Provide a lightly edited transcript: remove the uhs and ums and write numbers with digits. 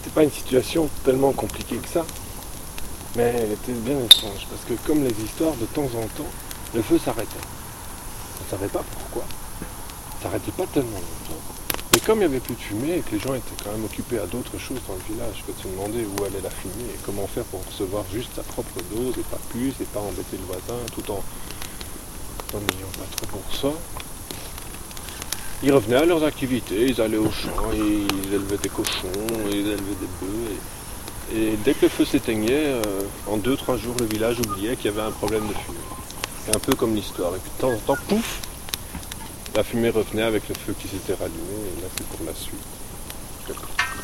c'était pas une situation tellement compliquée que ça, mais elle était bien étrange, parce que comme les histoires, de temps en temps, le feu s'arrêtait. On ne savait pas pourquoi. Ça n'arrêtait pas tellement longtemps. Mais comme il n'y avait plus de fumée et que les gens étaient quand même occupés à d'autres choses dans le village, que de se demander où allait la fumée et comment faire pour recevoir juste sa propre dose et pas plus et pas embêter le voisin tout en n'ayant pas trop pour ça, ils revenaient à leurs activités, ils allaient au champ, ils élevaient des cochons, ils élevaient des bœufs. Et dès que le feu s'éteignait, en 2-3 jours, le village oubliait qu'il y avait un problème de fumée. C'est un peu comme l'histoire. Et puis de temps en temps, pouf, la fumée revenait avec le feu qui s'était rallumé, et là c'est pour la suite.